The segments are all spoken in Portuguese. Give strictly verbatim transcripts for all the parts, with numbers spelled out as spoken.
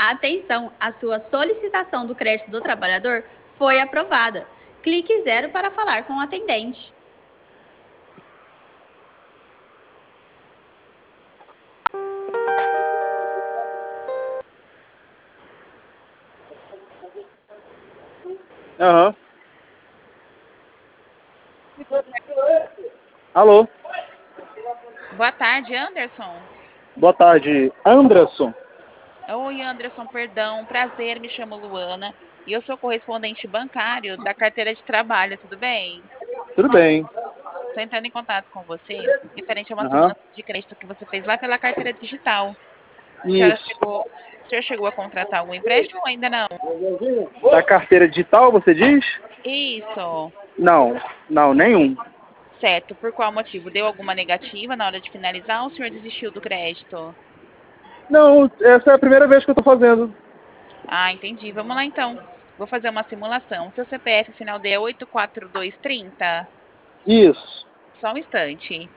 Atenção, a sua solicitação do crédito do trabalhador foi aprovada. Clique zero para falar com o atendente. Aham. Alô? Boa tarde, Anderson. Boa tarde, Anderson. Oi, Anderson, perdão. Prazer, me chamo Luana e eu sou correspondente bancário da carteira de trabalho, tudo bem? Tudo bem? Estou entrando em contato com você referente a uma Aham. simulação de crédito que você fez lá pela carteira digital. A senhora Isso. chegou, o senhor chegou a contratar algum empréstimo ou ainda não? Da carteira digital, você diz? Isso. Não, não, nenhum. Certo. Por qual motivo? Deu alguma negativa na hora de finalizar ou o senhor desistiu do crédito? Não, essa é a primeira vez que eu tô fazendo. Ah, entendi. Vamos lá então. Vou fazer uma simulação. Seu C P F final D é oito quatro dois três zero. Isso. Só um instante.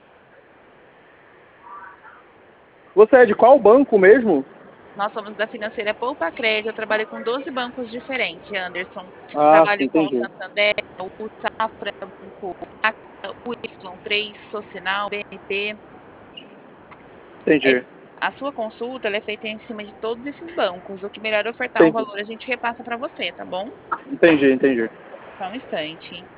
Você é de qual banco mesmo? Nós somos da financeira Poupa Crédito. Eu trabalho com doze bancos diferentes, Anderson. Ah, sim, Trabalho com o entendi. Santander, o Safra, Banco Sacra, o Y três, Socinal, B N P. É, Entendi. a sua consulta ela é feita em cima de todos esses bancos. O que melhor ofertar um Entendi, valor, a gente repassa para você, tá bom? entendi. entendi. Só um instante.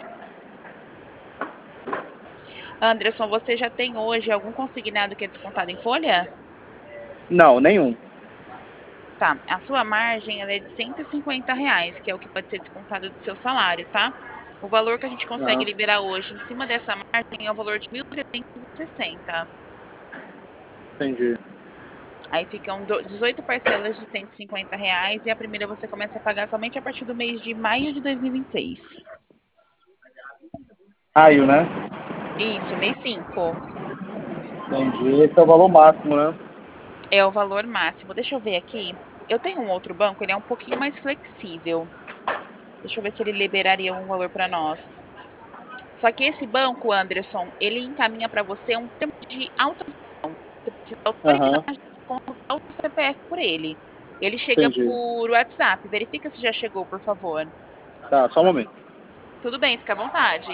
Anderson, você já tem hoje algum consignado que é descontado em folha? Não, nenhum. Tá. A sua margem ela é de cento e cinquenta reais, que é o que pode ser descontado do seu salário, tá? O valor que a gente consegue Ah, liberar hoje em cima dessa margem é o valor de mil trezentos e sessenta. entendi. Aí ficam do- dezoito parcelas de cento e cinquenta reais e a primeira você começa a pagar somente a partir do mês de maio de dois mil e vinte e seis. Maio, né? Isso, mês cinco. Entendi. Esse é o valor máximo, né? É o valor máximo. Deixa eu ver aqui. Eu tenho um outro banco, ele é um pouquinho mais flexível. Deixa eu ver se ele liberaria um valor para nós. Só que esse banco, Anderson, ele encaminha para você um termo de autorização. Você precisa autorizar Aham, a gente consultar o C P F por ele. Ele chega entendi. por WhatsApp. Verifica se já chegou, por favor. Tá, só um momento. Tudo bem, fica à vontade.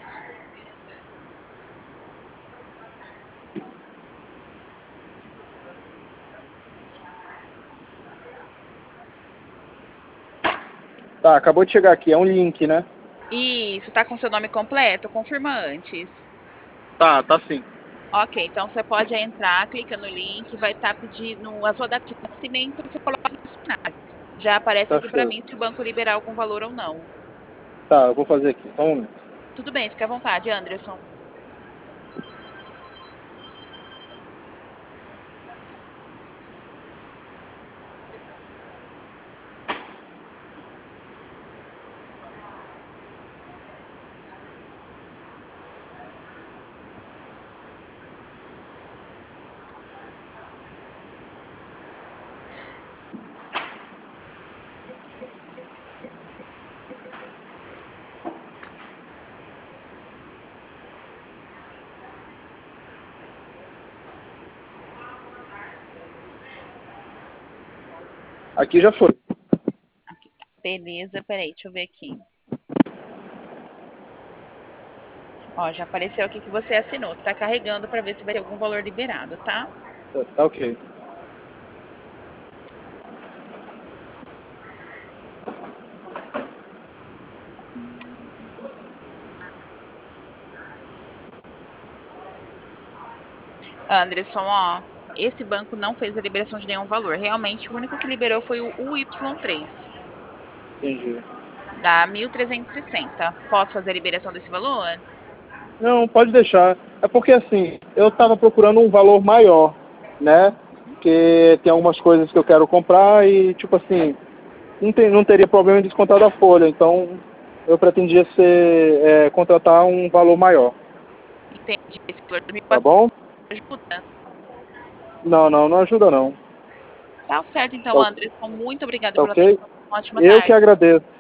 Tá, acabou de chegar aqui. É um link, né? Isso, tá com seu nome completo? Confirma antes. Tá, tá sim. Ok, então você pode entrar, clica no link, vai estar pedindo a sua data de nascimento, você coloca no cenário. Já aparece Tá aqui para mim certo. se o banco liberar algum valor ou não. Tá, eu vou fazer aqui. Só um momento. Tudo bem, fica à vontade, Anderson. Aqui já foi. Aqui tá. Beleza, peraí, deixa eu ver aqui. Ó, já apareceu aqui que você assinou. Tá carregando para ver se vai ter algum valor liberado, tá? Tá, tá ok. Anderson, ó, esse banco não fez a liberação de nenhum valor. Realmente, o único que liberou foi o U Y três. Entendi. Dá mil trezentos e sessenta. Posso fazer a liberação desse valor? Não, pode deixar. É porque assim, eu tava procurando um valor maior, né? Porque tem algumas coisas que eu quero comprar e, tipo assim, não, tem, não teria problema em descontar da folha. Então, eu pretendia ser, é, contratar um valor maior. Entendi. Esse valor de Tá bom? mil e quatrocentos ajuda. Não, não, não ajuda não. Tá certo, Tá, então, o- Anderson. Muito obrigada tá pela ok? atenção. Uma ótima Eu que tarde. agradeço.